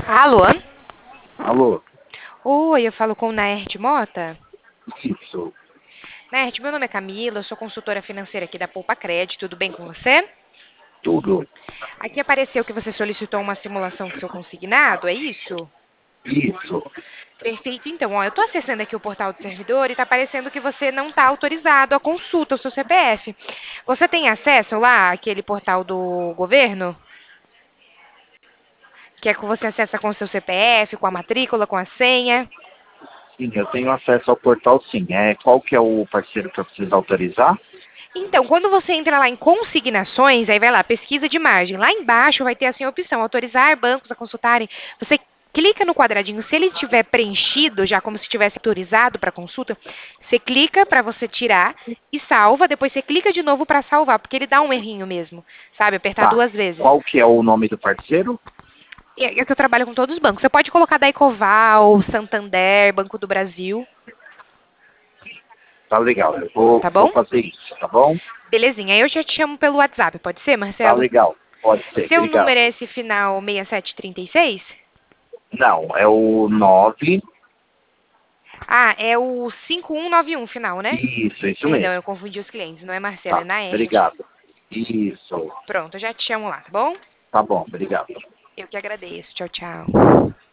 Alô? Alô? Oi, eu falo com Naert Mota. Isso. Naert, meu nome é Camila, eu sou consultora financeira aqui da Poupa Crédito, tudo bem com você? Tudo. Aqui apareceu que você solicitou uma simulação do seu consignado, é isso? Isso. Perfeito, então, ó, eu estou acessando aqui o portal do servidor e está aparecendo que você não está autorizado à consulta, o seu CPF. Você tem acesso lá àquele portal do governo? Que é que você acessa com o seu CPF, com a matrícula, com a senha? Sim, eu tenho acesso ao portal sim. Qual que é o parceiro que eu preciso autorizar? Então, quando você entra lá em consignações, aí vai lá, pesquisa de margem. Lá embaixo vai ter assim a opção, autorizar bancos a consultarem. Você clica no quadradinho, se ele estiver preenchido, já como se tivesse autorizado para consulta, você clica para você tirar e salva, depois você clica de novo para salvar, porque ele dá um errinho mesmo, sabe? Apertar Tá. duas vezes. Qual que é o nome do parceiro? É que eu trabalho com todos os bancos. Você pode colocar da Ecoval, Santander, Banco do Brasil, Tá legal, eu vou, tá vou bom? fazer isso, tá bom? Belezinha. Aí eu já te chamo pelo WhatsApp, pode ser, Tá Marcelo? legal. Pode ser, Seu obrigado. número é esse final 6736? Não, é o 9. Ah, é o 5191 final, né? Isso Perdão, mesmo. eu confundi os clientes. Não é Marcelo, é Tá, Naerte. obrigado. Isso. Pronto, eu já te chamo lá, tá bom? Tá bom, obrigado. Eu que agradeço. Tchau, tchau.